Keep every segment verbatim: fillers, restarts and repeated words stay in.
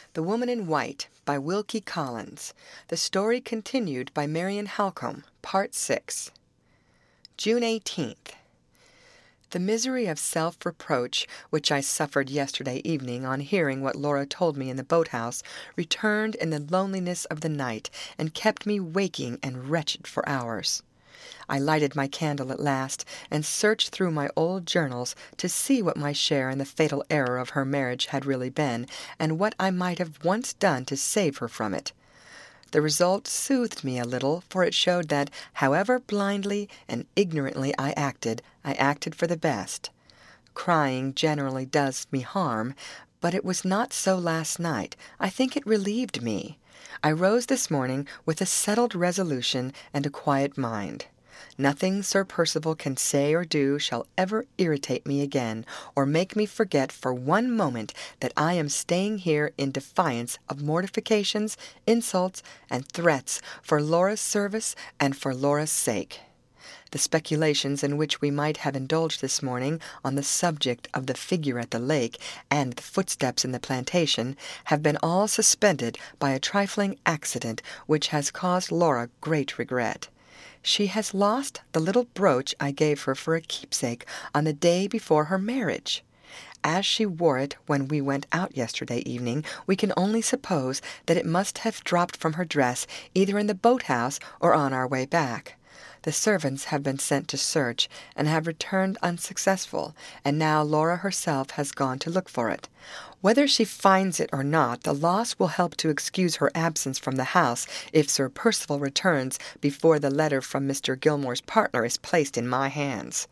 The Woman in White by Wilkie Collins. The story continued by Marian Halcombe. Part six. June eighteenth. The misery of self-reproach which I suffered yesterday evening on hearing what Laura told me in the boat-house returned in the loneliness of the night and kept me waking and wretched for hours. I lighted my candle at last, and searched through my old journals to see what my share in the fatal error of her marriage had really been, and what I might have once done to save her from it. The result soothed me a little, for it showed that, however blindly and ignorantly I acted, I acted for the best. Crying generally does me harm, but it was not so last night. I think it relieved me. I rose this morning with a settled resolution and a quiet mind. Nothing Sir Percival can say or do shall ever irritate me again, or make me forget for one moment that I am staying here in defiance of mortifications, insults, and threats for Laura's service and for Laura's sake. The speculations in which we might have indulged this morning on the subject of the figure at the lake and the footsteps in the plantation have been all suspended by a trifling accident which has caused Laura great regret. She has lost the little brooch I gave her for a keepsake on the day before her marriage. As she wore it when we went out yesterday evening, we can only suppose that it must have dropped from her dress either in the boat-house or on our way back. The servants have been sent to search, and have returned unsuccessful, and now Laura herself has gone to look for it. Whether she finds it or not, the loss will help to excuse her absence from the house if Sir Percival returns before the letter from Mister Gilmore's partner is placed in my hands.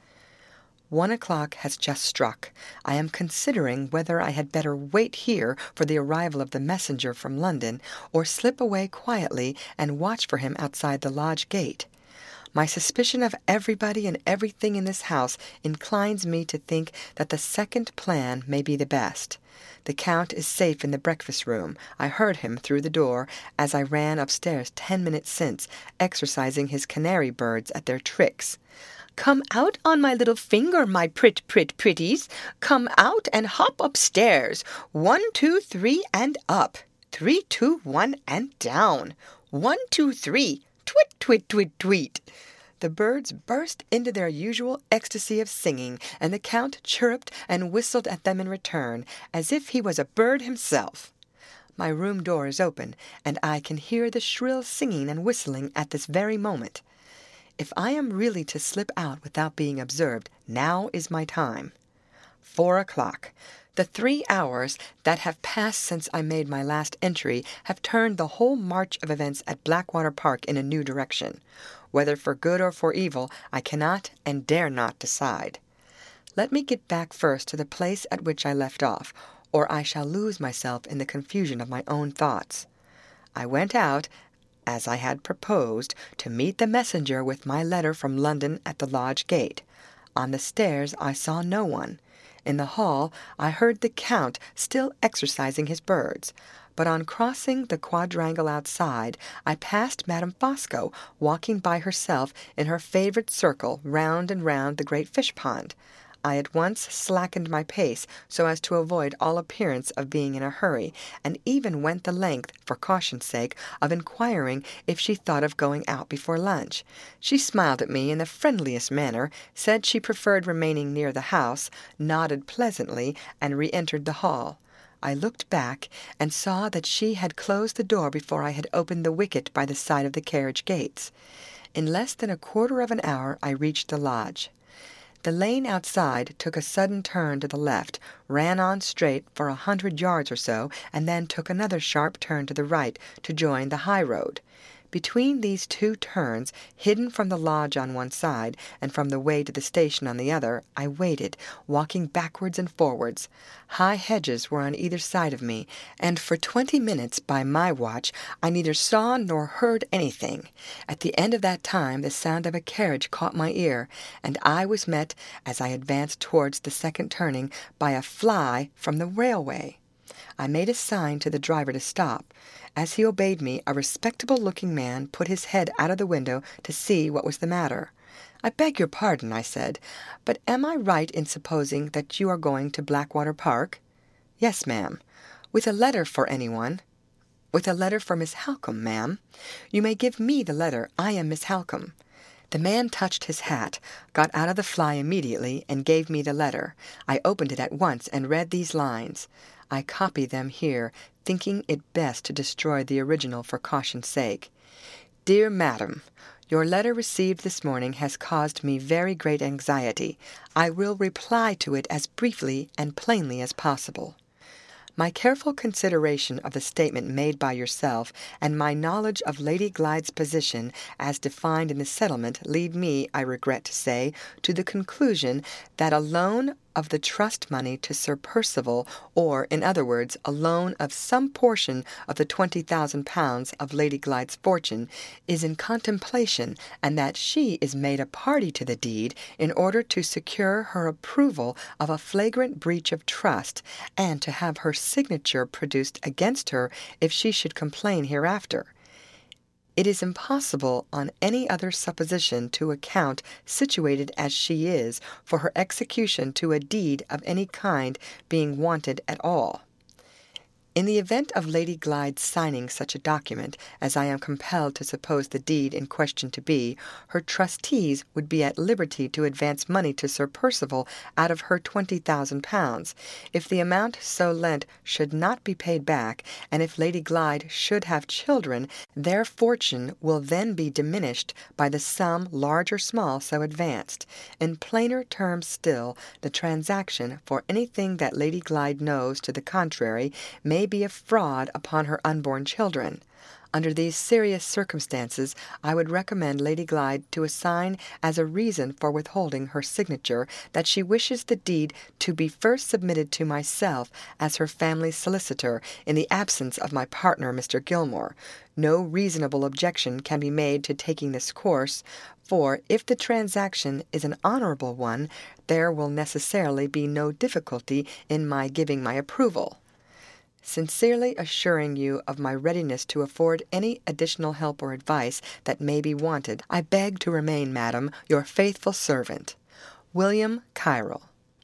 One o'clock has just struck. I am considering whether I had better wait here for the arrival of the messenger from London, or slip away quietly and watch for him outside the lodge gate. My suspicion of everybody and everything in this house inclines me to think that the second plan may be the best. The Count is safe in the breakfast-room. I heard him through the door as I ran upstairs ten minutes since, exercising his canary birds at their tricks. "Come out on my little finger, my prit, prit, pretties. Come out and hop upstairs. One, two, three, and up. Three, two, one, and down. One, two, three. Twit, twit, twit, tweet." The birds burst into their usual ecstasy of singing, and the Count chirruped and whistled at them in return, as if he was a bird himself. My room door is open, and I can hear the shrill singing and whistling at this very moment. If I am really to slip out without being observed, now is my time. Four o'clock. The three hours that have passed since I made my last entry have turned the whole march of events at Blackwater Park in a new direction. Whether for good or for evil, I cannot and dare not decide. Let me get back first to the place at which I left off, or I shall lose myself in the confusion of my own thoughts. I went out, as I had proposed, to meet the messenger with my letter from London at the lodge gate. On the stairs I saw no one. In the hall I heard the Count still exercising his birds, but on crossing the quadrangle outside I passed Madame Fosco walking by herself in her favourite circle round and round the great fish-pond. I at once slackened my pace so as to avoid all appearance of being in a hurry, and even went the length, for caution's sake, of inquiring if she thought of going out before lunch. She smiled at me in the friendliest manner, said she preferred remaining near the house, nodded pleasantly, and re-entered the hall. I looked back, and saw that she had closed the door before I had opened the wicket by the side of the carriage gates. In less than a quarter of an hour I reached the lodge. The lane outside took a sudden turn to the left, ran on straight for a hundred yards or so, and then took another sharp turn to the right to join the high road. Between these two turns, hidden from the lodge on one side, and from the way to the station on the other, I waited, walking backwards and forwards. High hedges were on either side of me, and for twenty minutes, by my watch, I neither saw nor heard anything. At the end of that time the sound of a carriage caught my ear, and I was met, as I advanced towards the second turning, by a fly from the railway. I made a sign to the driver to stop. As he obeyed me, a respectable-looking man put his head out of the window to see what was the matter. "I beg your pardon," I said, "but am I right in supposing that you are going to Blackwater Park?" "Yes, ma'am." With a letter for anyone? With a letter for Miss Halcombe, ma'am. You may give me the letter. I am Miss Halcombe. The man touched his hat, got out of the fly immediately, and gave me the letter. I opened it at once and read these lines. I copy them here, thinking it best to destroy the original for caution's sake. Dear Madam, your letter received this morning has caused me very great anxiety. I will reply to it as briefly and plainly as possible. My careful consideration of the statement made by yourself and my knowledge of Lady Glyde's position as defined in the settlement lead me, I regret to say, to the conclusion that a loan of the trust money to Sir Percival, or, in other words, a loan of some portion of the twenty thousand pounds of Lady Glyde's fortune, is in contemplation, and that she is made a party to the deed in order to secure her approval of a flagrant breach of trust, and to have her signature produced against her if she should complain hereafter. It is impossible on any other supposition to account, situated as she is, for her execution to a deed of any kind being wanted at all. In the event of Lady Glyde's signing such a document, as I am compelled to suppose the deed in question to be, her trustees would be at liberty to advance money to Sir Percival out of her twenty thousand pounds. If the amount so lent should not be paid back, and if Lady Glyde should have children, their fortune will then be diminished by the sum, large or small, so advanced. In plainer terms still, the transaction, for anything that Lady Glyde knows to the contrary, may be a fraud upon her unborn children. Under these serious circumstances, I would recommend Lady Glyde to assign as a reason for withholding her signature that she wishes the deed to be first submitted to myself as her family solicitor in the absence of my partner, Mister Gilmore. No reasonable objection can be made to taking this course, for if the transaction is an honourable one, there will necessarily be no difficulty in my giving my approval. Sincerely assuring you of my readiness to afford any additional help or advice that may be wanted, I beg to remain, madam, your faithful servant, William Kyrle.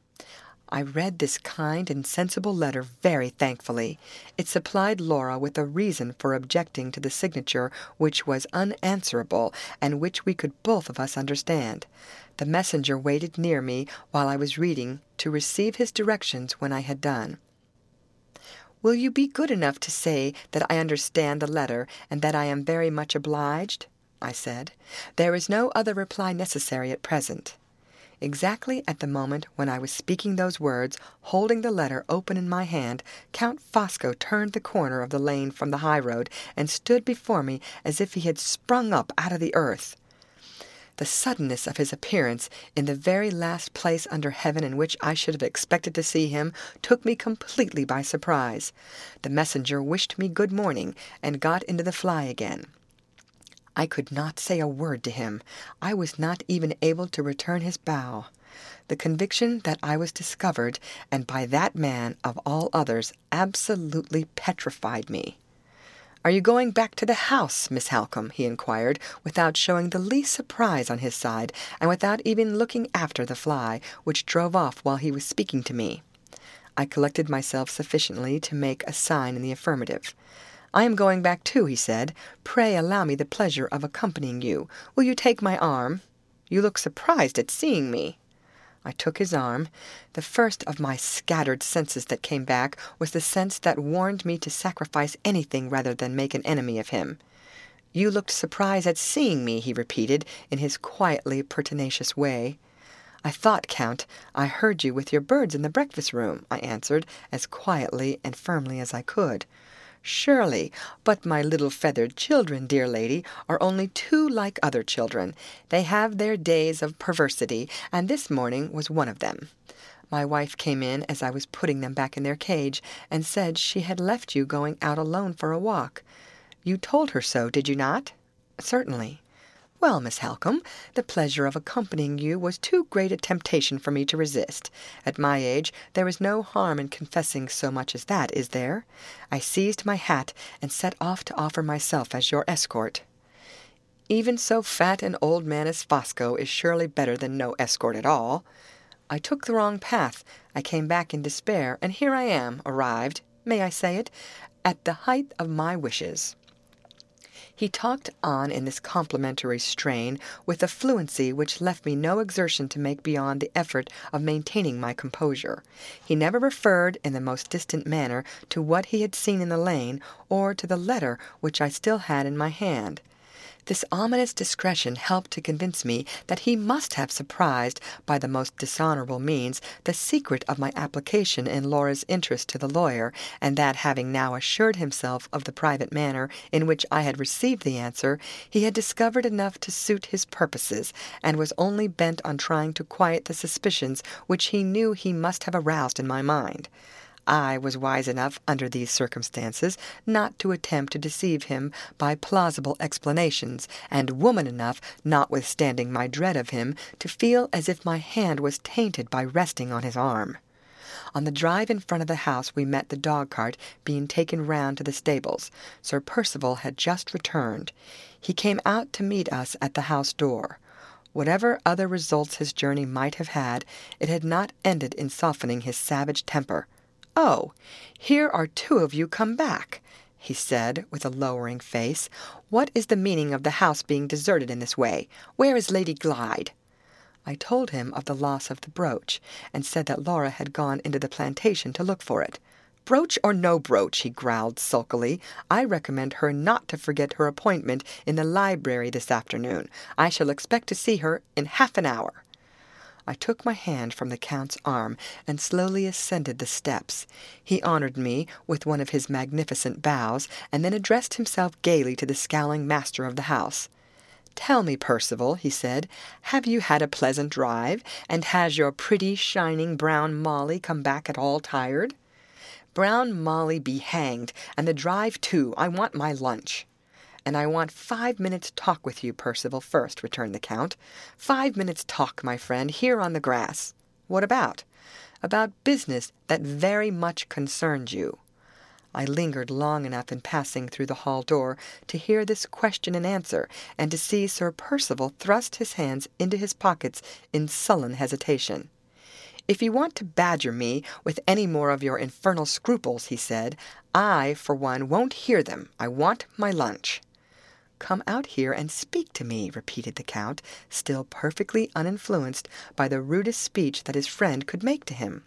I read this kind and sensible letter very thankfully. It supplied Laura with a reason for objecting to the signature which was unanswerable, and which we could both of us understand. The messenger waited near me while I was reading to receive his directions when I had done. Will you be good enough to say that I understand the letter, and that I am very much obliged? I said. There is no other reply necessary at present. Exactly at the moment when I was speaking those words, holding the letter open in my hand, Count Fosco turned the corner of the lane from the high road, and stood before me as if he had sprung up out of the earth. The suddenness of his appearance, in the very last place under heaven in which I should have expected to see him, took me completely by surprise. The messenger wished me good morning, and got into the fly again. I could not say a word to him. I was not even able to return his bow. The conviction that I was discovered, and by that man of all others, absolutely petrified me. "Are you going back to the house, Miss Halcombe?" he inquired, without showing the least surprise on his side, and without even looking after the fly, which drove off while he was speaking to me. I collected myself sufficiently to make a sign in the affirmative. "I am going back too," he said. "Pray allow me the pleasure of accompanying you. Will you take my arm? You look surprised at seeing me." I took his arm. The first of my scattered senses that came back was the sense that warned me to sacrifice anything rather than make an enemy of him. "You looked surprised at seeing me," he repeated, in his quietly pertinacious way. "I thought, Count, I heard you with your birds in the breakfast-room," I answered, as quietly and firmly as I could. "Surely, but my little feathered children, dear lady, are only too like other children. They have their days of perversity, and this morning was one of them. My wife came in as I was putting them back in their cage, and said she had left you going out alone for a walk. You told her so, did you not?" "Certainly." "Well, Miss Halcombe, the pleasure of accompanying you was too great a temptation for me to resist. At my age there is no harm in confessing so much as that, is there? I seized my hat and set off to offer myself as your escort." "Even so fat an old man as Fosco is surely better than no escort at all." "I took the wrong path. I came back in despair, and here I am, arrived." may I say it, at the height of my wishes. He talked on in this complimentary strain with a fluency which left me no exertion to make beyond the effort of maintaining my composure. He never referred in the most distant manner to what he had seen in the lane, or to the letter which I still had in my hand. This ominous discretion helped to convince me that he must have surprised, by the most dishonourable means, the secret of my application in Laura's interest to the lawyer, and that, having now assured himself of the private manner in which I had received the answer, he had discovered enough to suit his purposes, and was only bent on trying to quiet the suspicions which he knew he must have aroused in my mind. I was wise enough, under these circumstances, not to attempt to deceive him by plausible explanations, and woman enough, notwithstanding my dread of him, to feel as if my hand was tainted by resting on his arm. On the drive in front of the house we met the dog-cart being taken round to the stables. Sir Percival had just returned. He came out to meet us at the house door. Whatever other results his journey might have had, it had not ended in softening his savage temper. "Oh, here are two of you come back," he said, with a lowering face. "What is the meaning of the house being deserted in this way? Where is Lady Glyde?" I told him of the loss of the brooch, and said that Laura had gone into the plantation to look for it. "Brooch or no brooch," he growled sulkily, "I recommend her not to forget her appointment in the library this afternoon. I shall expect to see her in half an hour." I took my hand from the Count's arm and slowly ascended the steps. He honoured me with one of his magnificent bows, and then addressed himself gaily to the scowling master of the house. "Tell me, Percival," he said, "have you had a pleasant drive, and has your pretty, shining brown Molly come back at all tired?" "Brown Molly be hanged, and the drive too. I want my lunch." "And I want five minutes' talk with you, Percival, first," returned the Count. "Five minutes' talk, my friend, here on the grass." "What about?" "About business that very much concerns you." I lingered long enough in passing through the hall door to hear this question and answer, and to see Sir Percival thrust his hands into his pockets in sullen hesitation. "If you want to badger me with any more of your infernal scruples," he said, "I, for one, won't hear them. I want my lunch." "Come out here and speak to me," repeated the Count, still perfectly uninfluenced by the rudest speech that his friend could make to him.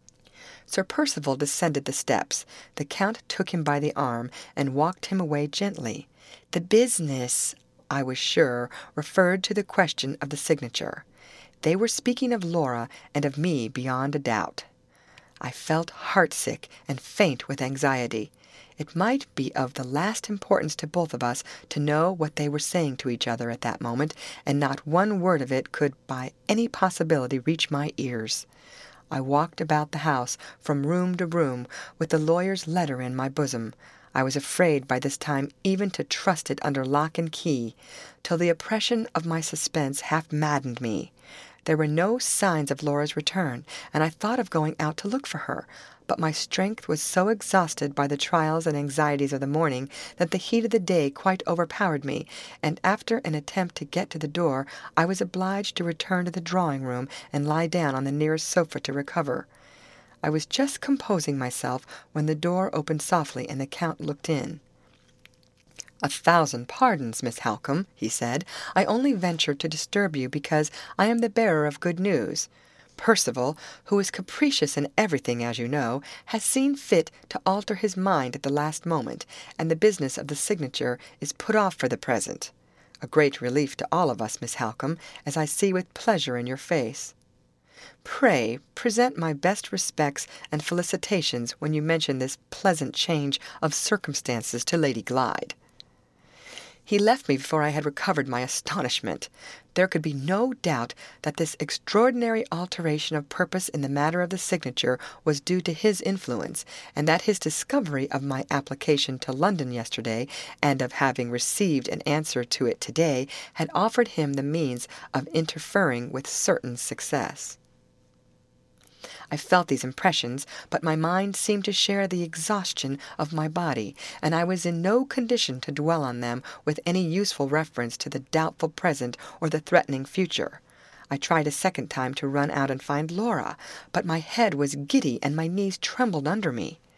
Sir Percival descended the steps. The Count took him by the arm, and walked him away gently. The business, I was sure, referred to the question of the signature. They were speaking of Laura and of me beyond a doubt. I felt heartsick and faint with anxiety. It might be of the last importance to both of us to know what they were saying to each other at that moment, and not one word of it could by any possibility reach my ears. I walked about the house, from room to room, with the lawyer's letter in my bosom. I was afraid by this time even to trust it under lock and key, till the oppression of my suspense half maddened me. There were no signs of Laura's return, and I thought of going out to look for her, but my strength was so exhausted by the trials and anxieties of the morning that the heat of the day quite overpowered me, and after an attempt to get to the door, I was obliged to return to the drawing-room and lie down on the nearest sofa to recover. I was just composing myself when the door opened softly and the Count looked in. "A thousand pardons, Miss Halcombe," he said. "I only ventured to disturb you because I am the bearer of good news. Percival, who is capricious in everything, as you know, has seen fit to alter his mind at the last moment, and the business of the signature is put off for the present. A great relief to all of us, Miss Halcombe, as I see with pleasure in your face. Pray present my best respects and felicitations when you mention this pleasant change of circumstances to Lady Glyde." He left me before I had recovered my astonishment. There could be no doubt that this extraordinary alteration of purpose in the matter of the signature was due to his influence, and that his discovery of my application to London yesterday, and of having received an answer to it to-day, had offered him the means of interfering with certain success. I felt these impressions, but my mind seemed to share the exhaustion of my body, and I was in no condition to dwell on them with any useful reference to the doubtful present or the threatening future. I tried a second time to run out and find Laura, but my head was giddy and my knees trembled under me.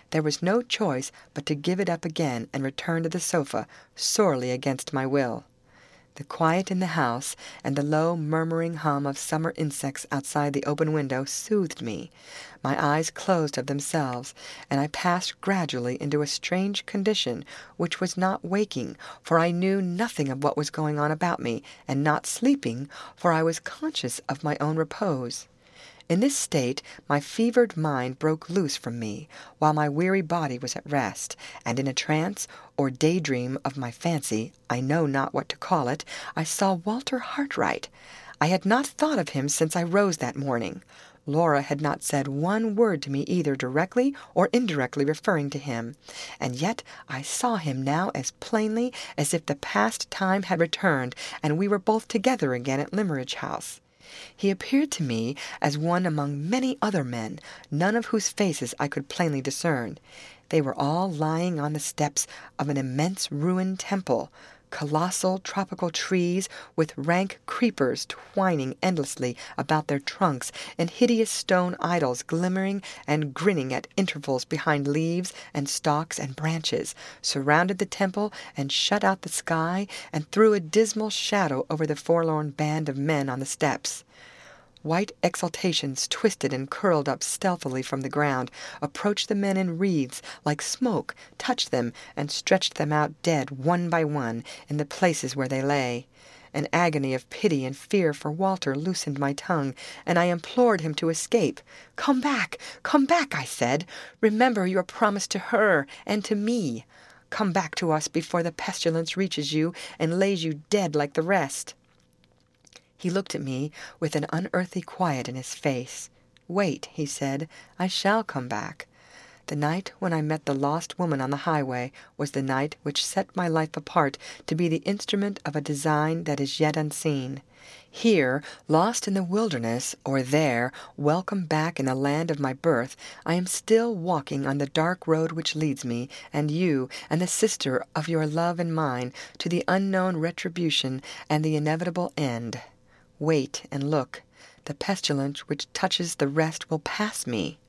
There was no choice but to give it up again and return to the sofa, sorely against my will. The quiet in the house and the low murmuring hum of summer insects outside the open window soothed me. My eyes closed of themselves, and I passed gradually into a strange condition, which was not waking, for I knew nothing of what was going on about me, and not sleeping, for I was conscious of my own repose. In this state my fevered mind broke loose from me, while my weary body was at rest, and in a trance or daydream of my fancy, I know not what to call it, I saw Walter Hartright. I had not thought of him since I rose that morning. Laura had not said one word to me either directly or indirectly referring to him, and yet I saw him now as plainly as if the past time had returned, and we were both together again at Limmeridge House. He appeared to me as one among many other men, none of whose faces I could plainly discern. They were all lying on the steps of an immense ruined temple, colossal tropical trees with rank creepers twining endlessly about their trunks, and hideous stone idols glimmering and grinning at intervals behind leaves and stalks and branches, surrounded the temple and shut out the sky and threw a dismal shadow over the forlorn band of men on the steps. White exhalations twisted and curled up stealthily from the ground, approached the men in wreaths like smoke, touched them, and stretched them out dead one by one in the places where they lay. An agony of pity and fear for Walter loosened my tongue, and I implored him to escape. "Come back, come back," I said. "Remember your promise to her and to me. Come back to us before the pestilence reaches you and lays you dead like the rest." He looked at me with an unearthly quiet in his face. "Wait," he said, "I shall come back." The night when I met the lost woman on the highway was the night which set my life apart to be the instrument of a design that is yet unseen. Here, lost in the wilderness, or there, welcome back in the land of my birth, I am still walking on the dark road which leads me, and you, and the sister of your love and mine, to the unknown retribution and the inevitable end. Wait and look. The pestilence which touches the rest will pass me.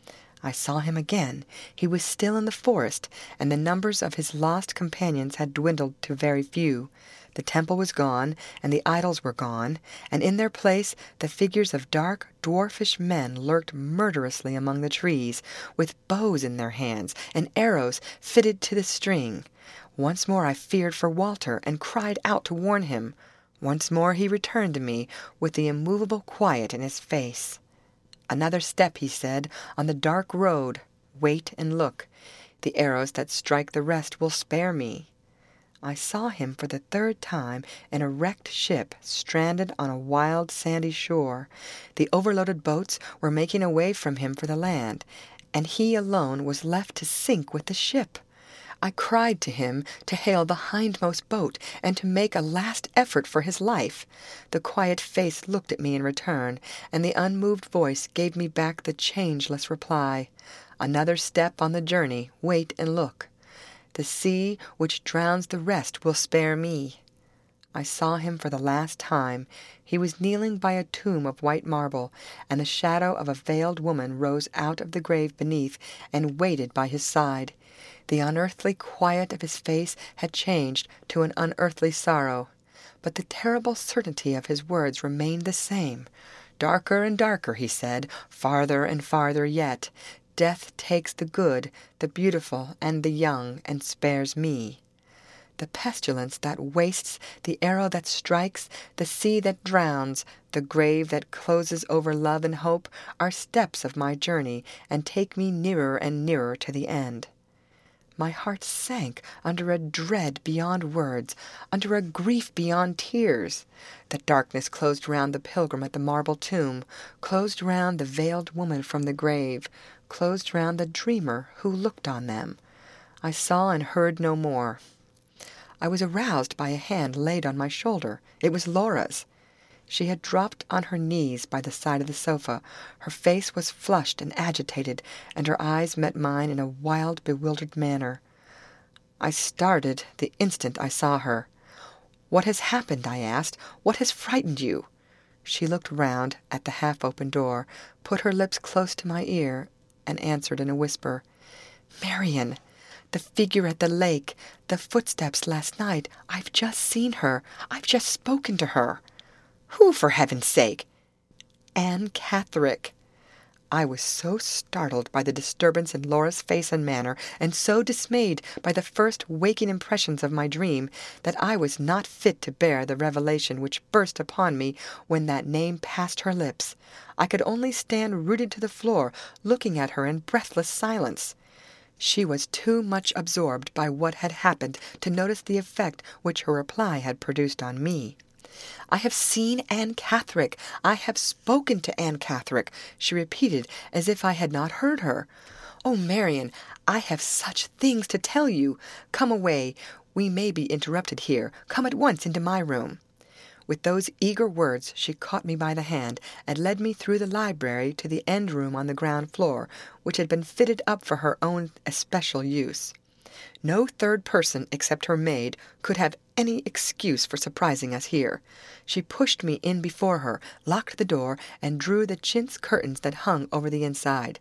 I saw him again. He was still in the forest, and the numbers of his lost companions had dwindled to very few. The temple was gone, and the idols were gone, and in their place the figures of dark, dwarfish men lurked murderously among the trees, with bows in their hands, and arrows fitted to the string. Once more I feared for Walter, and cried out to warn him. Once more he returned to me, with the immovable quiet in his face. "Another step," he said, "on the dark road. Wait and look. The arrows that strike the rest will spare me." I saw him for the third time in a wrecked ship stranded on a wild sandy shore. The overloaded boats were making away from him for the land, and he alone was left to sink with the ship. I cried to him to hail the hindmost boat and to make a last effort for his life. The quiet face looked at me in return, and the unmoved voice gave me back the changeless reply. "Another step on the journey. Wait and look. The sea which drowns the rest will spare me." I saw him for the last time. He was kneeling by a tomb of white marble, and the shadow of a veiled woman rose out of the grave beneath and waited by his side. The unearthly quiet of his face had changed to an unearthly sorrow, but the terrible certainty of his words remained the same. "Darker and darker," he said, "farther and farther yet. Death takes the good, the beautiful, and the young, and spares me." The pestilence that wastes, the arrow that strikes, the sea that drowns, the grave that closes over love and hope are steps of my journey, and take me nearer and nearer to the end. My heart sank under a dread beyond words, under a grief beyond tears. The darkness closed round the pilgrim at the marble tomb, closed round the veiled woman from the grave, closed round the dreamer who looked on them. I saw and heard no more. I was aroused by a hand laid on my shoulder. It was Laura's. She had dropped on her knees by the side of the sofa. Her face was flushed and agitated, and her eyes met mine in a wild, bewildered manner. I started the instant I saw her. "What has happened?" I asked. "What has frightened you?" She looked round at the half-open door, put her lips close to my ear, and answered in a whisper, Marian, the figure at the lake, the footsteps last night. I've just seen her. I've just spoken to her." "Who, for heaven's sake?" "Anne Catherick." I was so startled by the disturbance in Laura's face and manner, and so dismayed by the first waking impressions of my dream, that I was not fit to bear the revelation which burst upon me when that name passed her lips. I could only stand rooted to the floor, looking at her in breathless silence. She was too much absorbed by what had happened to notice the effect which her reply had produced on me. "I have seen Anne Catherick. I have spoken to Anne Catherick," she repeated, as if I had not heard her. "Oh, Marian, I have such things to tell you. Come away. We may be interrupted here. Come at once into my room." With those eager words she caught me by the hand, and led me through the library to the end room on the ground floor, which had been fitted up for her own especial use. No third person except her maid could have any excuse for surprising us here. She pushed me in before her, locked the door, and drew the chintz curtains that hung over the inside.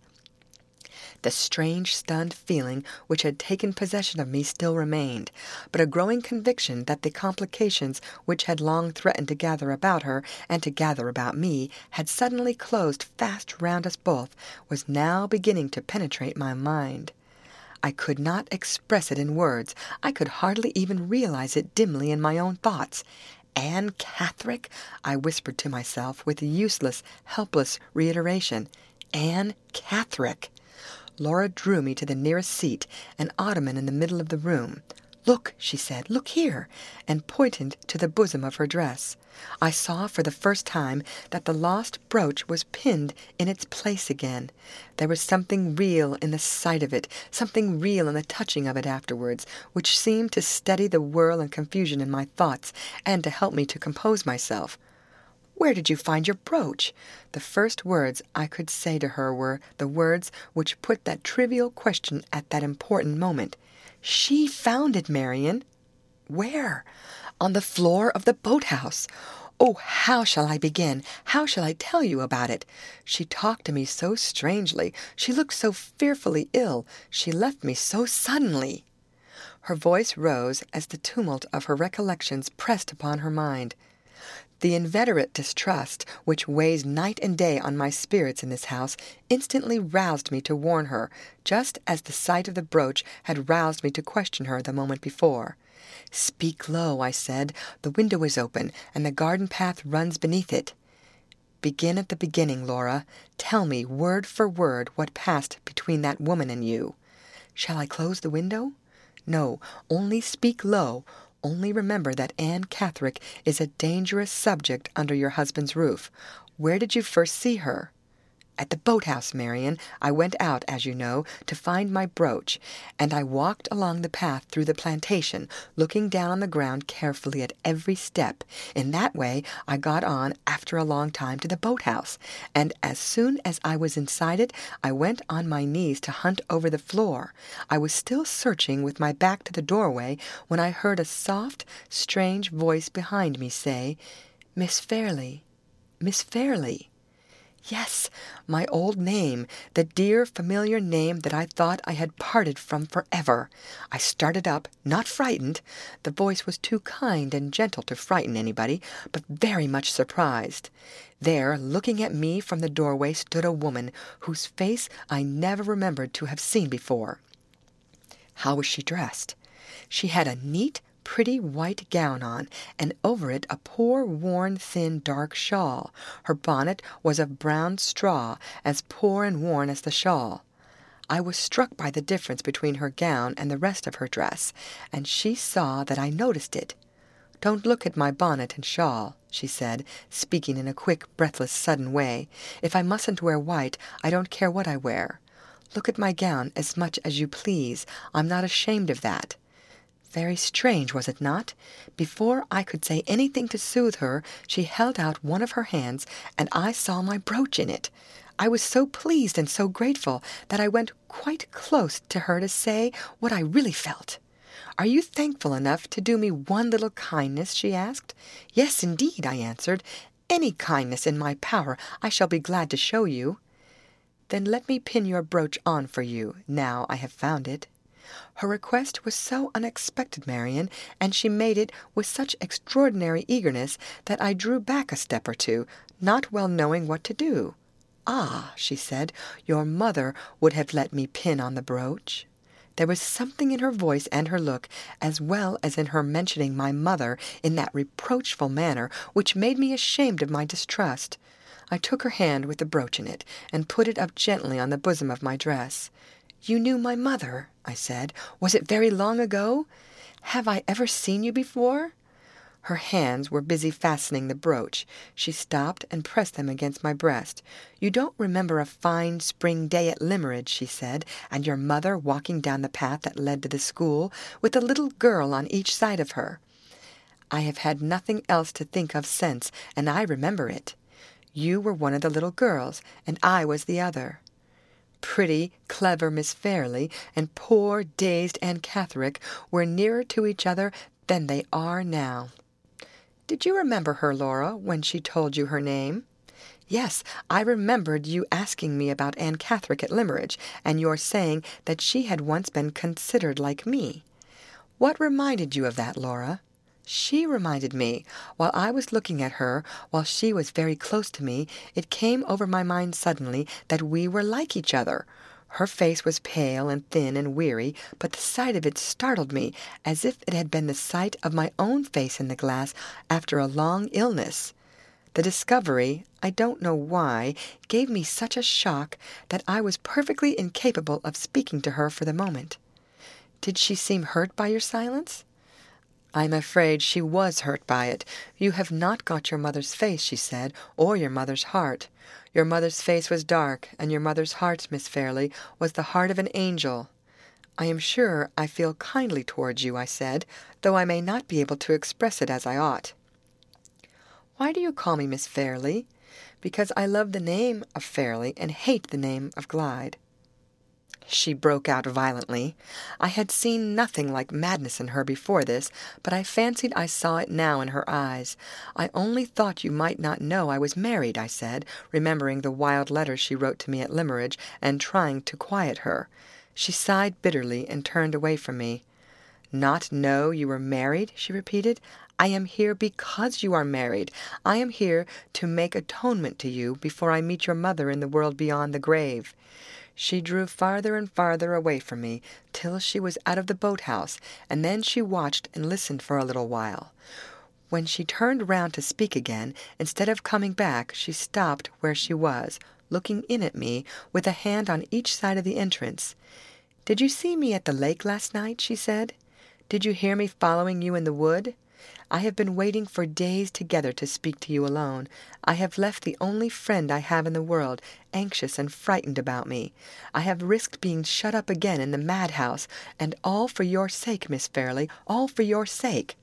The strange, stunned feeling which had taken possession of me still remained, but a growing conviction that the complications which had long threatened to gather about her and to gather about me had suddenly closed fast round us both was now beginning to penetrate my mind. I could not express it in words. I could hardly even realize it dimly in my own thoughts. "Anne Catherick," I whispered to myself with useless, helpless reiteration. "Anne Catherick." Laura drew me to the nearest seat, an ottoman in the middle of the room. "Look," she said, "look here," and pointed to the bosom of her dress. I saw for the first time that the lost brooch was pinned in its place again. There was something real in the sight of it, something real in the touching of it afterwards, which seemed to steady the whirl and confusion in my thoughts, and to help me to compose myself. "Where did you find your brooch?" The first words I could say to her were the words which put that trivial question at that important moment. "She found it, Marian." "Where?" "On the floor of the boathouse. Oh, how shall I begin? How shall I tell you about it? She talked to me so strangely. She looked so fearfully ill. She left me so suddenly." Her voice rose as the tumult of her recollections pressed upon her mind. The inveterate distrust which weighs night and day on my spirits in this house instantly roused me to warn her, just as the sight of the brooch had roused me to question her the moment before. "Speak low," I said. "The window is open, and the garden path runs beneath it." "Begin at the beginning, Laura. Tell me, word for word, what passed between that woman and you." "Shall I close the window?" "No, only speak low. Only remember that Anne Catherick is a dangerous subject under your husband's roof. Where did you first see her?" "At the boathouse, Marian. I went out, as you know, to find my brooch, and I walked along the path through the plantation, looking down on the ground carefully at every step. In that way I got on, after a long time, to the boathouse, and as soon as I was inside it, I went on my knees to hunt over the floor. I was still searching with my back to the doorway when I heard a soft, strange voice behind me say, 'Miss Fairley, Miss Fairley.' Yes, my old name, the dear familiar name that I thought I had parted from forever. I started up, not frightened. The voice was too kind and gentle to frighten anybody, but very much surprised. There, looking at me from the doorway, stood a woman whose face I never remembered to have seen before. How was she dressed? She had a neat, pretty white gown on, and over it a poor, worn, thin, dark shawl. Her bonnet was of brown straw, as poor and worn as the shawl. I was struck by the difference between her gown and the rest of her dress, and she saw that I noticed it. "Don't look at my bonnet and shawl," she said, speaking in a quick, breathless, sudden way. "If I mustn't wear white, I don't care what I wear. Look at my gown as much as you please. I'm not ashamed of that." Very strange, was it not? Before I could say anything to soothe her, she held out one of her hands, and I saw my brooch in it. I was so pleased and so grateful that I went quite close to her to say what I really felt. "Are you thankful enough to do me one little kindness?" she asked. "Yes, indeed," I answered. "Any kindness in my power I shall be glad to show you." Then let me pin your brooch on for you, now I have found it." Her request was so unexpected, Marian, and she made it with such extraordinary eagerness that I drew back a step or two, not well knowing what to do. "Ah," she said, "your mother would have let me pin on the brooch." There was something in her voice and her look, as well as in her mentioning my mother in that reproachful manner, which made me ashamed of my distrust. I took her hand with the brooch in it, and put it up gently on the bosom of my dress. "You knew my mother?" I said. "Was it very long ago? Have I ever seen you before?" Her hands were busy fastening the brooch. She stopped and pressed them against my breast. "You don't remember a fine spring day at Limmeridge," she said, "and your mother walking down the path that led to the school, with a little girl on each side of her?" "I have had nothing else to think of since, and I remember it. You were one of the little girls, and I was the other." Pretty, clever Miss Fairlie and poor, dazed Aunt Catherick were nearer to each other than they are now. "Did you remember her, Laura, when she told you her name?" "Yes, I remembered you asking me about Aunt Catherick at Limmeridge, and your saying that she had once been considered like me." "What reminded you of that, Laura?" "She reminded me. While I was looking at her, while she was very close to me, it came over my mind suddenly that we were like each other. Her face was pale and thin and weary, but the sight of it startled me, as if it had been the sight of my own face in the glass after a long illness. The discovery, I don't know why, gave me such a shock that I was perfectly incapable of speaking to her for the moment." "Did she seem hurt by your silence?" "I'm afraid she was hurt by it. You have not got your mother's face," she said, "or your mother's heart. Your mother's face was dark, and your mother's heart, Miss Fairlie, was the heart of an angel." "I am sure I feel kindly towards you," I said, "though I may not be able to express it as I ought." "Why do you call me Miss Fairlie?" "Because I love the name of Fairlie, and hate the name of Glyde." She broke out violently. I had seen nothing like madness in her before this, but I fancied I saw it now in her eyes. "I only thought you might not know I was married," I said, remembering the wild letter she wrote to me at Limmeridge, and trying to quiet her. She sighed bitterly and turned away from me. "Not know you were married?" she repeated. "I am here because you are married. I am here to make atonement to you before I meet your mother in the world beyond the grave." She drew farther and farther away from me, till she was out of the boat-house, and then she watched and listened for a little while. When she turned round to speak again, instead of coming back, she stopped where she was, looking in at me, with a hand on each side of the entrance. "Did you see me at the lake last night?" she said. "Did you hear me following you in the wood? I have been waiting for days together to speak to you alone. I have left the only friend I have in the world, anxious and frightened about me. I have risked being shut up again in the madhouse, and all for your sake, Miss Fairlie, all for your sake."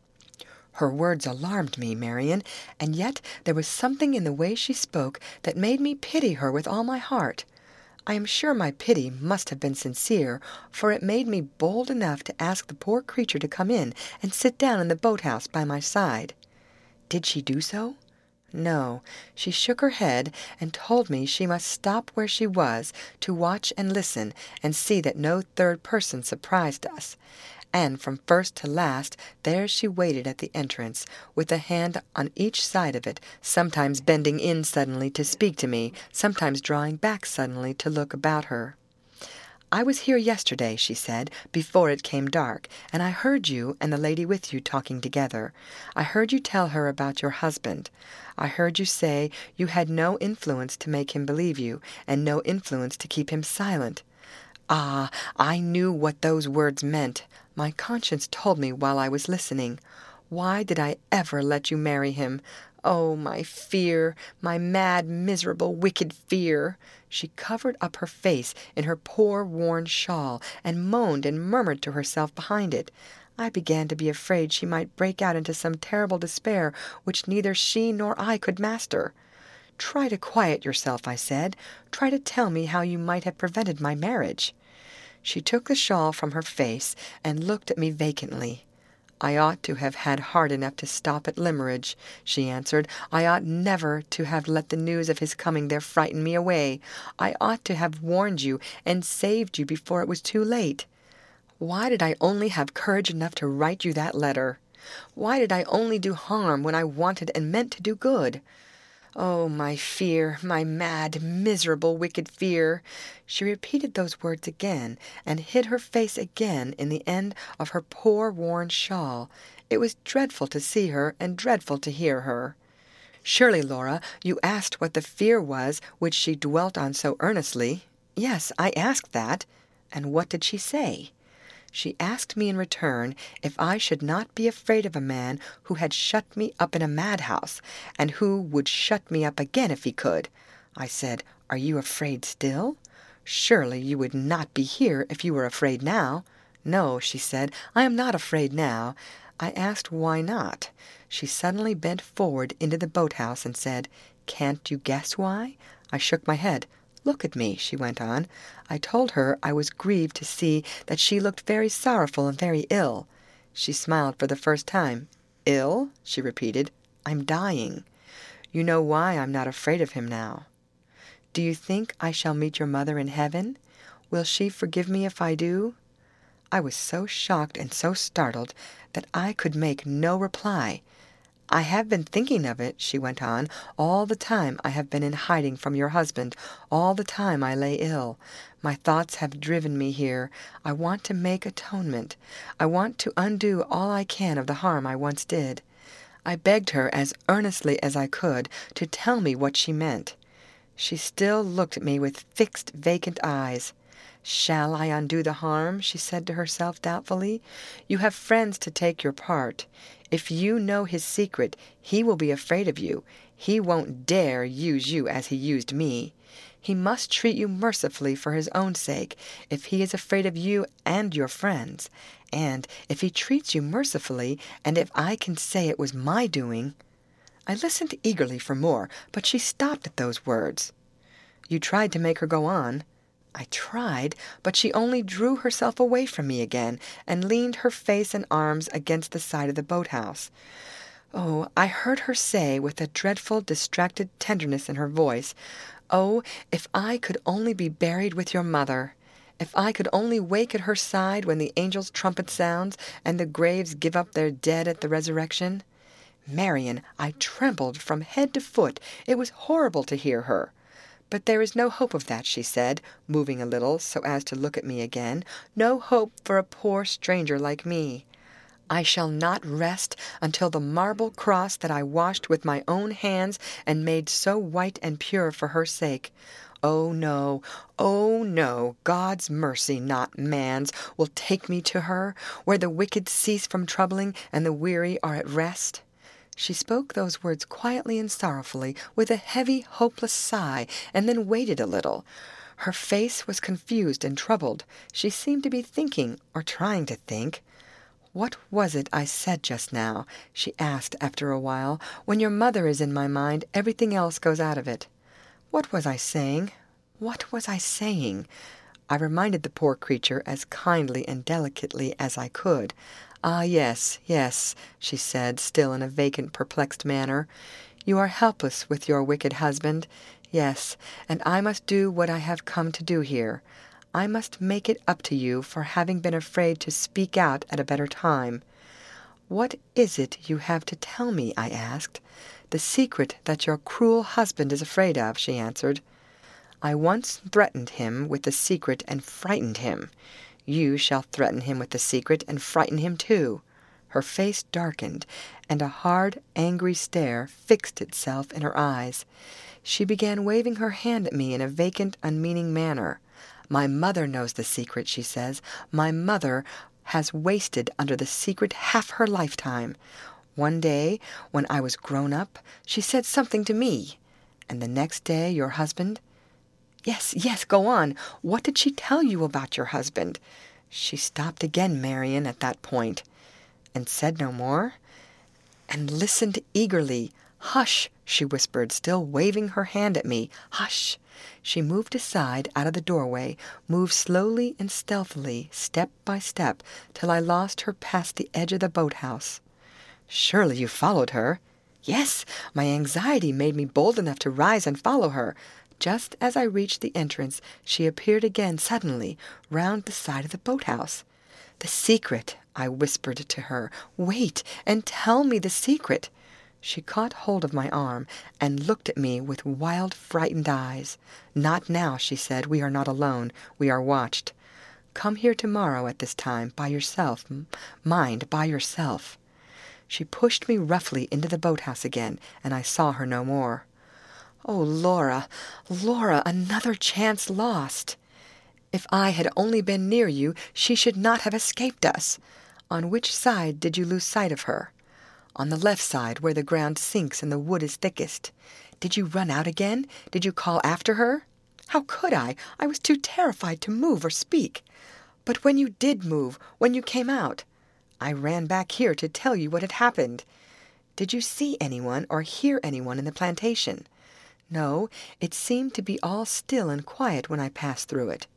Her words alarmed me, Marian, and yet there was something in the way she spoke that made me pity her with all my heart. I am sure my pity must have been sincere, for it made me bold enough to ask the poor creature to come in and sit down in the boat-house by my side. Did she do so? No. She shook her head and told me she must stop where she was to watch and listen and see that no third person surprised us. And from first to last there she waited at the entrance, with a hand on each side of it, sometimes bending in suddenly to speak to me, sometimes drawing back suddenly to look about her. "I was here yesterday," she said, "before it came dark, and I heard you and the lady with you talking together. I heard you tell her about your husband. I heard you say you had no influence to make him believe you, and no influence to keep him silent. Ah, I knew what those words meant. My conscience told me while I was listening. Why did I ever let you marry him? Oh, my fear, my mad, miserable, wicked fear!" She covered up her face in her poor worn shawl, and moaned and murmured to herself behind it. I began to be afraid she might break out into some terrible despair which neither she nor I could master. "Try to quiet yourself," I said. "Try to tell me how you might have prevented my marriage." She took the shawl from her face and looked at me vacantly. "I ought to have had heart enough to stop at Limmeridge," she answered. "I ought never to have let the news of his coming there frighten me away. I ought to have warned you and saved you before it was too late. Why did I only have courage enough to write you that letter? Why did I only do harm when I wanted and meant to do good? Oh, my fear, my mad, miserable, wicked fear!" She repeated those words again, and hid her face again in the end of her poor worn shawl. It was dreadful to see her, and dreadful to hear her. "Surely, Laura, you asked what the fear was which she dwelt on so earnestly?" "Yes, I asked that." "And what did she say?" "She asked me in return if I should not be afraid of a man who had shut me up in a madhouse, and who would shut me up again if he could. I said, 'Are you afraid still? Surely you would not be here if you were afraid now.' 'No,' she said, 'I am not afraid now.' I asked why not. She suddenly bent forward into the boat-house and said, 'Can't you guess why?' I shook my head. 'Look at me,' she went on. I told her I was grieved to see that she looked very sorrowful and very ill. She smiled for the first time. 'Ill?' she repeated. 'I'm dying. You know why I'm not afraid of him now. Do you think I shall meet your mother in heaven? Will she forgive me if I do?' I was so shocked and so startled that I could make no reply. 'I have been thinking of it,' she went on, 'all the time I have been in hiding from your husband, all the time I lay ill. My thoughts have driven me here. I want to make atonement. I want to undo all I can of the harm I once did.' I begged her as earnestly as I could to tell me what she meant. She still looked at me with fixed, vacant eyes. 'Shall I undo the harm?' she said to herself doubtfully. 'You have friends to take your part. If you know his secret, he will be afraid of you. He won't dare use you as he used me. He must treat you mercifully for his own sake, if he is afraid of you and your friends. And if he treats you mercifully, and if I can say it was my doing—' I listened eagerly for more, but she stopped at those words. 'You tried to make her go on?' 'I tried, but she only drew herself away from me again, and leaned her face and arms against the side of the boat-house. Oh, I heard her say, with a dreadful, distracted tenderness in her voice, 'Oh, if I could only be buried with your mother! If I could only wake at her side when the angel's trumpet sounds, and the graves give up their dead at the resurrection!' Marian, I trembled from head to foot. It was horrible to hear her. 'But there is no hope of that,' she said, moving a little so as to look at me again. 'No hope for a poor stranger like me. I shall not rest until the marble cross that I washed with my own hands and made so white and pure for her sake. Oh, no, oh, no, God's mercy, not man's, will take me to her, where the wicked cease from troubling and the weary are at rest.' She spoke those words quietly and sorrowfully, with a heavy, hopeless sigh, and then waited a little. Her face was confused and troubled. She seemed to be thinking, or trying to think. 'What was it I said just now?' she asked after a while. 'When your mother is in my mind, everything else goes out of it. What was I saying? What was I saying?' I reminded the poor creature as kindly and delicately as I could. 'Ah, yes, yes,' she said, still in a vacant, perplexed manner. 'You are helpless with your wicked husband. Yes, and I must do what I have come to do here. I must make it up to you for having been afraid to speak out at a better time.' 'What is it you have to tell me?' I asked. 'The secret that your cruel husband is afraid of,' she answered. 'I once threatened him with the secret and frightened him. You shall threaten him with the secret and frighten him too.' Her face darkened, and a hard, angry stare fixed itself in her eyes. She began waving her hand at me in a vacant, unmeaning manner. 'My mother knows the secret,' she says. 'My mother has wasted under the secret half her lifetime. One day, when I was grown up, she said something to me. And the next day your husband—' 'Yes, yes, go on. What did she tell you about your husband?' She stopped again, Marian, at that point. 'And said no more?' 'And listened eagerly. Hush!' she whispered, still waving her hand at me. 'Hush! She moved aside out of the doorway, moved slowly and stealthily, step by step, till I lost her past the edge of the boathouse. "Surely you followed her?" "Yes, my anxiety made me bold enough to rise and follow her. Just as I reached the entrance, she appeared again suddenly, round the side of the boathouse. "The secret," I whispered to her. "Wait, and tell me the secret." She caught hold of my arm, and looked at me with wild, frightened eyes. "Not now," she said. "We are not alone. We are watched. Come here tomorrow at this time, by yourself. Mind, by yourself." She pushed me roughly into the boathouse again, and I saw her no more. Oh, Laura, Laura, another chance lost! If I had only been near you, she should not have escaped us. On which side did you lose sight of her? On the left side, where the ground sinks and the wood is thickest. Did you run out again? Did you call after her? How could I? I was too terrified to move or speak. But when you did move, when you came out, I ran back here to tell you what had happened. Did you see anyone or hear anyone in the plantation? No, it seemed to be all still and quiet when I passed through it.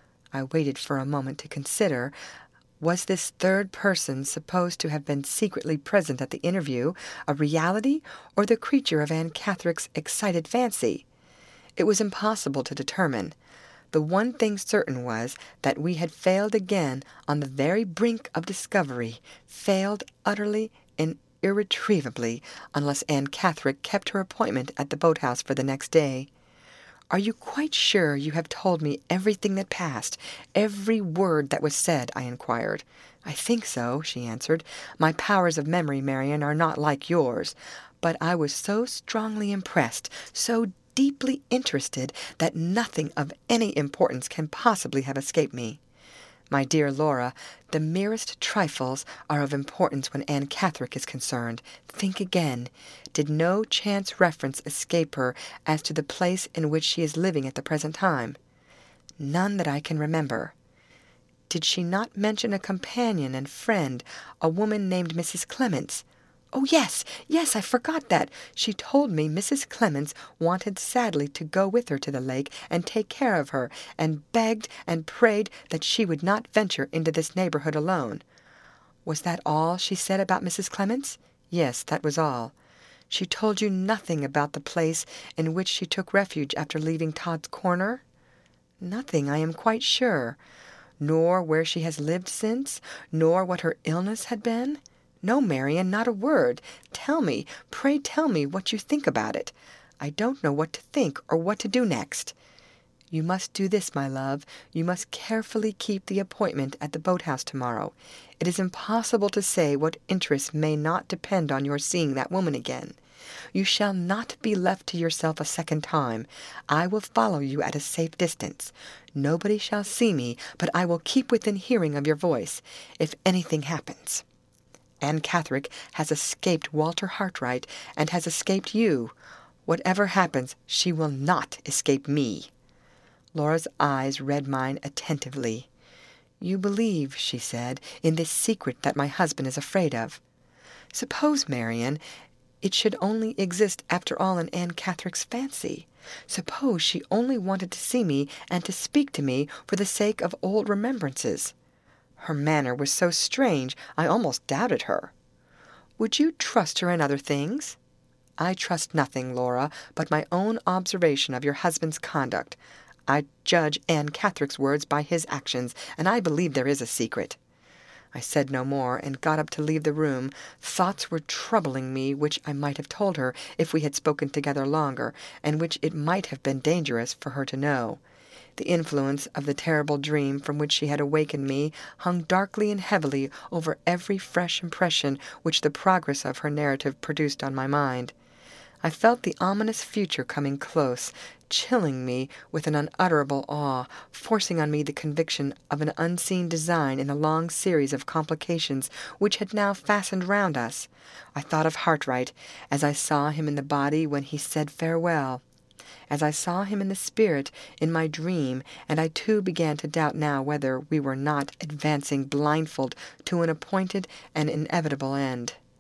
I waited for a moment to consider. Was this third person supposed to have been secretly present at the interview a reality or the creature of Anne Catherick's excited fancy? It was impossible to determine. The one thing certain was that we had failed again on the very brink of discovery, failed utterly and irretrievably, unless Anne Catherick kept her appointment at the boathouse for the next day. "Are you quite sure you have told me everything that passed, every word that was said?" I inquired. "I think so," she answered. "My powers of memory, Marian, are not like yours. But I was so strongly impressed, so deeply interested, that nothing of any importance can possibly have escaped me. My dear Laura, the merest trifles are of importance when Anne Catherick is concerned. Think again. Did no chance reference escape her as to the place in which she is living at the present time?" "None that I can remember." "Did she not mention a companion and friend, a woman named Missus Clements?" "Oh, yes, yes, I forgot that. She told me Missus Clements wanted sadly to go with her to the lake and take care of her, and begged and prayed that she would not venture into this neighborhood alone." "Was that all she said about Missus Clements?" "Yes, that was all." "She told you nothing about the place in which she took refuge after leaving Todd's Corner?" "Nothing, I am quite sure." "Nor where she has lived since? Nor what her illness had been?" "No, Marian, not a word. Tell me, pray tell me what you think about it. I don't know what to think or what to do next." "You must do this, my love. You must carefully keep the appointment at the boathouse tomorrow. It is impossible to say what interests may not depend on your seeing that woman again. You shall not be left to yourself a second time. I will follow you at a safe distance. Nobody shall see me, but I will keep within hearing of your voice, if anything happens. Anne Catherick has escaped Walter Hartright, and has escaped you. Whatever happens, she will not escape me." Laura's eyes read mine attentively. "You believe," she said, "in this secret that my husband is afraid of. Suppose, Marian, it should only exist after all in Anne Catherick's fancy. Suppose she only wanted to see me and to speak to me for the sake of old remembrances." Her manner was so strange, I almost doubted her. "Would you trust her in other things?" "I trust nothing, Laura, but my own observation of your husband's conduct. I judge Anne Catherick's words by his actions, and I believe there is a secret." I said no more, and got up to leave the room. Thoughts were troubling me which I might have told her if we had spoken together longer, and which it might have been dangerous for her to know. The influence of the terrible dream from which she had awakened me hung darkly and heavily over every fresh impression which the progress of her narrative produced on my mind. I felt the ominous future coming close, chilling me with an unutterable awe, forcing on me the conviction of an unseen design in the long series of complications which had now fastened round us. I thought of Hartright, as I saw him in the body when he said farewell, as I saw him in the spirit in my dream, and I too began to doubt now whether we were not advancing blindfold to an appointed and inevitable end.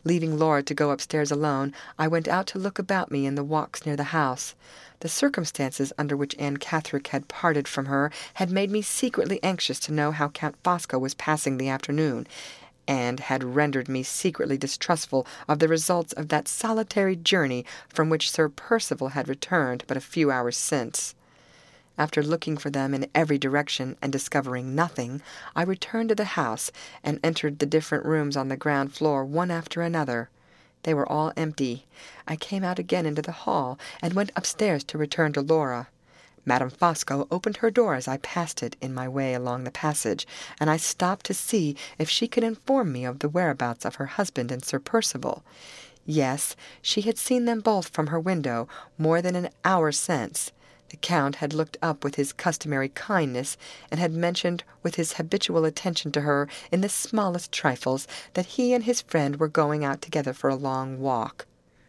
Leaving Laura to go upstairs alone, I went out to look about me in the walks near the house. The circumstances under which Anne Catherick had parted from her had made me secretly anxious to know how Count Fosco was passing the afternoon, and had rendered me secretly distrustful of the results of that solitary journey from which Sir Percival had returned but a few hours since. After looking for them in every direction and discovering nothing, I returned to the house and entered the different rooms on the ground floor one after another. They were all empty. I came out again into the hall and went upstairs to return to Laura. Madame Fosco opened her door as I passed it in my way along the passage, and I stopped to see if she could inform me of the whereabouts of her husband and Sir Percival. Yes, she had seen them both from her window more than an hour since. The Count had looked up with his customary kindness, and had mentioned with his habitual attention to her in the smallest trifles that he and his friend were going out together for a long walk.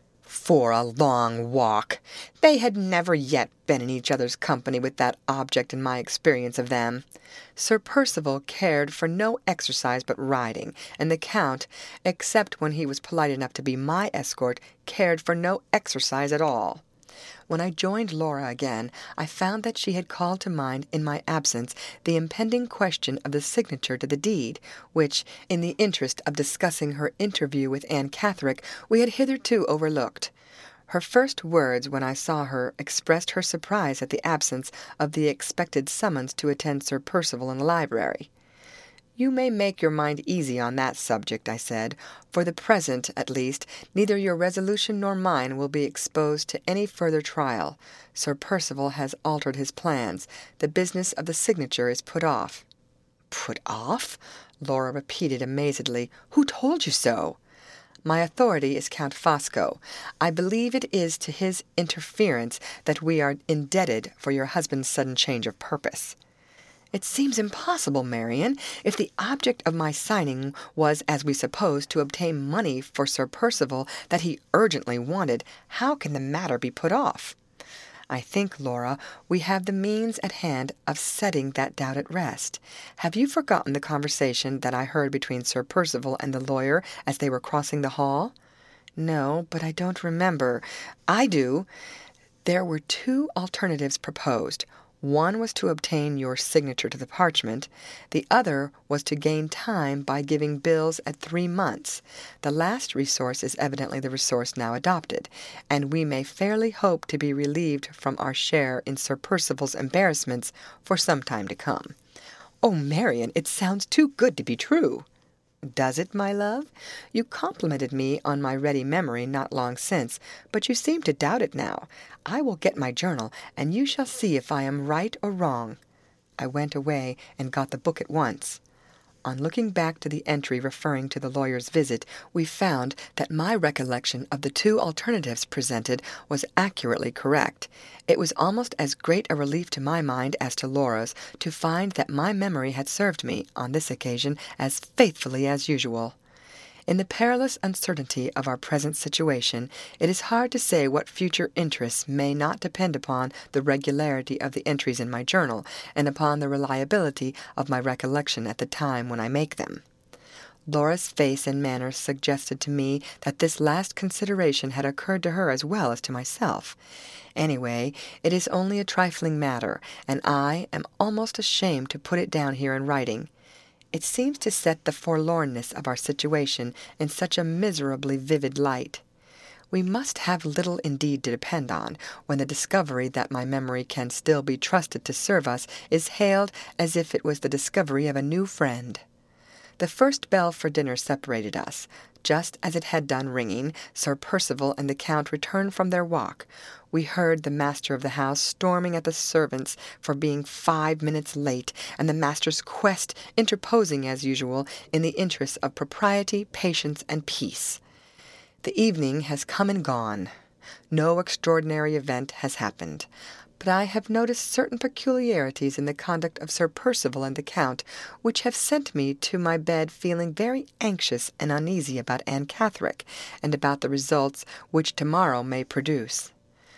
For a long walk! They had never yet been in each other's company with that object in my experience of them. Sir Percival cared for no exercise but riding, and the Count, except when he was polite enough to be my escort, cared for no exercise at all. When I joined Laura again, I found that she had called to mind in my absence the impending question of the signature to the deed, which, in the interest of discussing her interview with Anne Catherick, we had hitherto overlooked. Her first words when I saw her expressed her surprise at the absence of the expected summons to attend Sir Percival in the library. "You may make your mind easy on that subject," I said. "For the present, at least, neither your resolution nor mine will be exposed to any further trial. Sir Percival has altered his plans. The business of the signature is put off." "Put off?" Laura repeated amazedly. "Who told you so?" "My authority is Count Fosco. I believe it is to his interference that we are indebted for your husband's sudden change of purpose." "It seems impossible, Marian. If the object of my signing was, as we suppose, to obtain money for Sir Percival that he urgently wanted, how can the matter be put off?" "I think, Laura, we have the means at hand of setting that doubt at rest. Have you forgotten the conversation that I heard between Sir Percival and the lawyer as they were crossing the hall?" "No, but I don't remember." "I do. There were two alternatives proposed. One was to obtain your signature to the parchment. The other was to gain time by giving bills at three months. The last resource is evidently the resource now adopted, and we may fairly hope to be relieved from our share in Sir Percival's embarrassments for some time to come." "Oh, Marian, it sounds too good to be true." "Does it, my love? You complimented me on my ready memory not long since, but you seem to doubt it now. I will get my journal, and you shall see if I am right or wrong." I went away and got the book at once. On looking back to the entry referring to the lawyer's visit, we found that my recollection of the two alternatives presented was accurately correct. It was almost as great a relief to my mind as to Laura's to find that my memory had served me, on this occasion, as faithfully as usual. In the perilous uncertainty of our present situation, it is hard to say what future interests may not depend upon the regularity of the entries in my journal, and upon the reliability of my recollection at the time when I make them. Laura's face and manner suggested to me that this last consideration had occurred to her as well as to myself. Anyway, it is only a trifling matter, and I am almost ashamed to put it down here in writing. It seems to set the forlornness of our situation in such a miserably vivid light. We must have little indeed to depend on, when the discovery that my memory can still be trusted to serve us is hailed as if it was the discovery of a new friend. The first bell for dinner separated us. Just as it had done ringing, Sir Percival and the Count returned from their walk. We heard the master of the house storming at the servants for being five minutes late, and the master's quest interposing as usual in the interests of propriety, patience, and peace. The evening has come and gone. No extraordinary event has happened. But I have noticed certain peculiarities in the conduct of Sir Percival and the Count, which have sent me to my bed feeling very anxious and uneasy about Anne Catherick, and about the results which tomorrow may produce.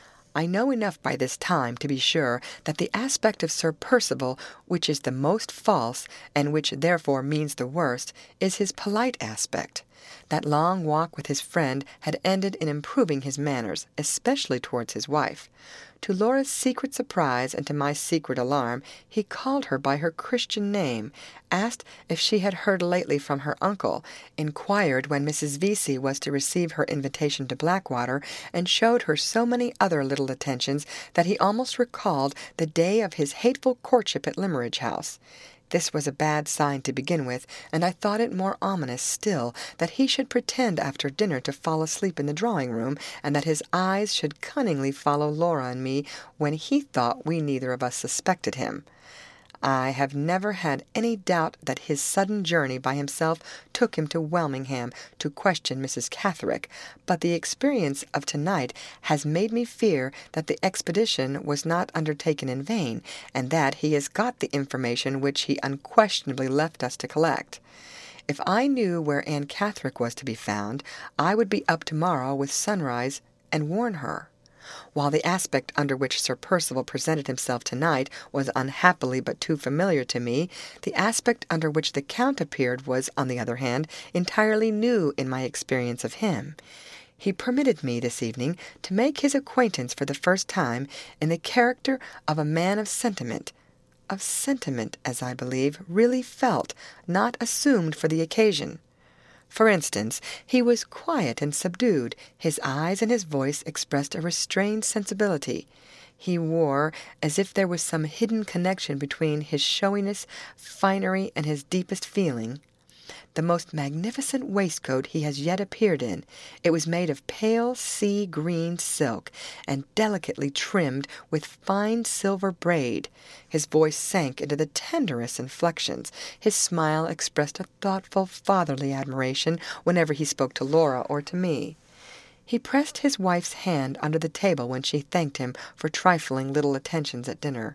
I know enough by this time to be sure that the aspect of Sir Percival, which is the most false, and which therefore means the worst, is his polite aspect. That long walk with his friend had ended in improving his manners, especially towards his wife. To Laura's secret surprise and to my secret alarm, he called her by her Christian name, asked if she had heard lately from her uncle, inquired when Missus Vesey was to receive her invitation to Blackwater, and showed her so many other little attentions that he almost recalled the day of his hateful courtship at Limmeridge House. This was a bad sign to begin with, and I thought it more ominous still that he should pretend after dinner to fall asleep in the drawing-room, and that his eyes should cunningly follow Laura and me when he thought we neither of us suspected him. I have never had any doubt that his sudden journey by himself took him to Welmingham to question Missus Catherick, but the experience of tonight has made me fear that the expedition was not undertaken in vain, and that he has got the information which he unquestionably left us to collect. If I knew where Anne Catherick was to be found, I would be up tomorrow with sunrise and warn her. While the aspect under which Sir Percival presented himself tonight was unhappily but too familiar to me, the aspect under which the Count appeared was, on the other hand, entirely new in my experience of him. He permitted me this evening to make his acquaintance for the first time in the character of a man of sentiment, of sentiment, as I believe, really felt, not assumed for the occasion. For instance, he was quiet and subdued. His eyes and his voice expressed a restrained sensibility. He wore, as if there was some hidden connection between his showiness, finery, and his deepest feeling, the most magnificent waistcoat he has yet appeared in. It was made of pale sea-green silk, and delicately trimmed with fine silver braid. His voice sank into the tenderest inflections. His smile expressed a thoughtful, fatherly admiration whenever he spoke to Laura or to me. He pressed his wife's hand under the table when she thanked him for trifling little attentions at dinner.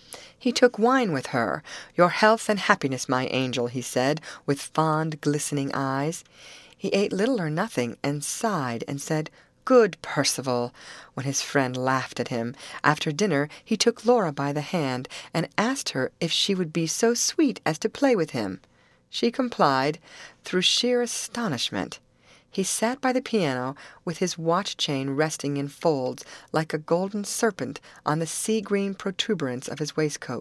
He took wine with her. "Your health and happiness, my angel," he said, with fond, glistening eyes. He ate little or nothing, and sighed, and said, "Good Percival," when his friend laughed at him. After dinner he took Laura by the hand, and asked her if she would be so sweet as to play with him. She complied, through sheer astonishment. He sat by the piano, with his watch-chain resting in folds, like a golden serpent, on the sea-green protuberance of his waistcoat.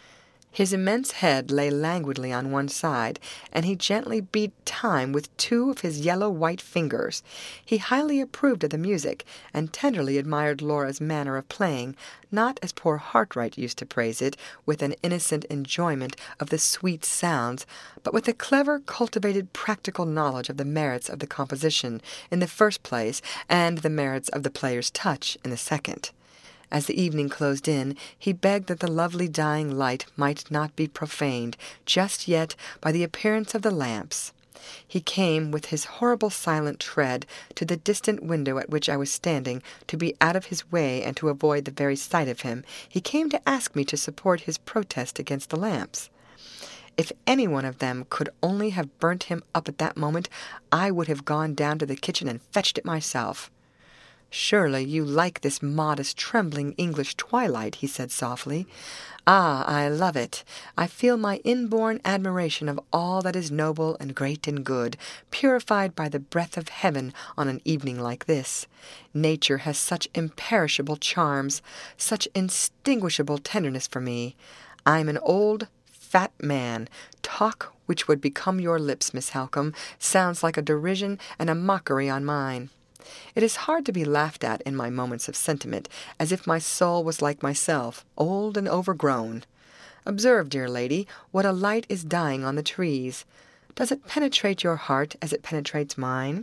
His immense head lay languidly on one side, and he gently beat time with two of his yellow-white fingers. He highly approved of the music, and tenderly admired Laura's manner of playing, not as poor Hartright used to praise it, with an innocent enjoyment of the sweet sounds, but with a clever, cultivated, practical knowledge of the merits of the composition, in the first place, and the merits of the player's touch, in the second. As the evening closed in, he begged that the lovely dying light might not be profaned, just yet, by the appearance of the lamps. He came, with his horrible silent tread, to the distant window at which I was standing, to be out of his way and to avoid the very sight of him. He came to ask me to support his protest against the lamps. If any one of them could only have burnt him up at that moment, I would have gone down to the kitchen and fetched it myself. "Surely you like this modest, trembling English twilight," he said softly. "Ah, I love it. I feel my inborn admiration of all that is noble and great and good, purified by the breath of heaven on an evening like this. Nature has such imperishable charms, such indistinguishable tenderness for me. I am an old, fat man. Talk which would become your lips, Miss Halcombe, sounds like a derision and a mockery on mine. It is hard to be laughed at in my moments of sentiment, as if my soul was like myself, old and overgrown. Observe, dear lady, what a light is dying on the trees. Does it penetrate your heart as it penetrates mine?"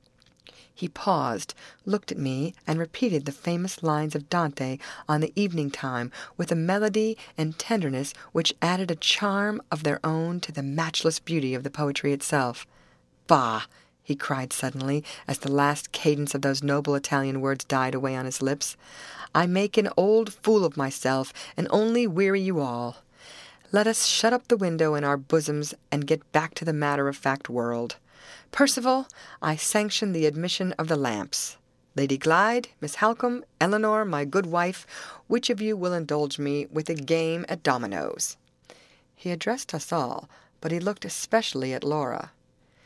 He paused, looked at me, and repeated the famous lines of Dante on the evening time with a melody and tenderness which added a charm of their own to the matchless beauty of the poetry itself. "Bah!" he cried suddenly, as the last cadence of those noble Italian words died away on his lips. "I make an old fool of myself, and only weary you all. Let us shut up the window in our bosoms and get back to the matter-of-fact world. Percival, I sanction the admission of the lamps. Lady Glyde, Miss Halcombe, Eleanor, my good wife, which of you will indulge me with a game at dominoes?" He addressed us all, but he looked especially at Laura.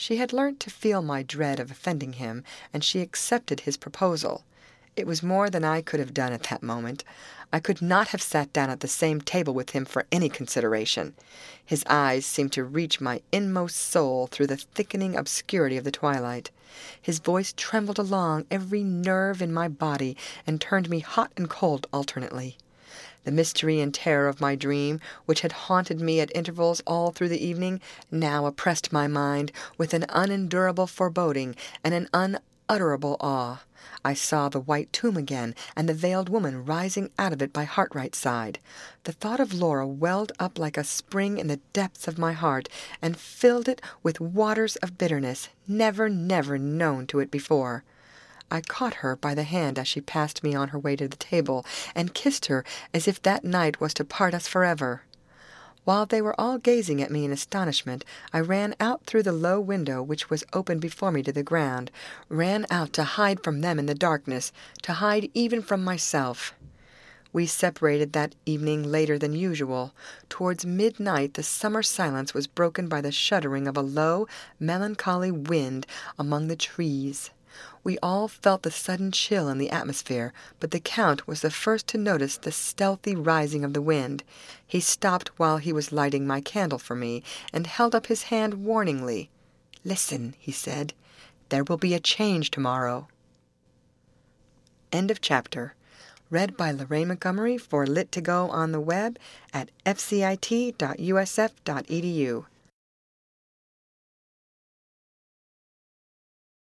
She had learnt to feel my dread of offending him, and she accepted his proposal. It was more than I could have done at that moment. I could not have sat down at the same table with him for any consideration. His eyes seemed to reach my inmost soul through the thickening obscurity of the twilight. His voice trembled along every nerve in my body and turned me hot and cold alternately. The mystery and terror of my dream, which had haunted me at intervals all through the evening, now oppressed my mind with an unendurable foreboding and an unutterable awe. I saw the white tomb again, and the veiled woman rising out of it by Hartright's side. The thought of Laura welled up like a spring in the depths of my heart, and filled it with waters of bitterness never, never known to it before. I caught her by the hand as she passed me on her way to the table, and kissed her as if that night was to part us forever. While they were all gazing at me in astonishment, I ran out through the low window which was open before me to the ground, ran out to hide from them in the darkness, to hide even from myself. We separated that evening later than usual. Towards midnight the summer silence was broken by the shuddering of a low, melancholy wind among the trees. We all felt the sudden chill in the atmosphere, but the Count was the first to notice the stealthy rising of the wind. He stopped while he was lighting my candle for me, and held up his hand warningly. "Listen," he said. "There will be a change tomorrow." End of chapter. Read by Lorraine Montgomery for Lit to Go on the web at f c i t dot u s f dot e d u.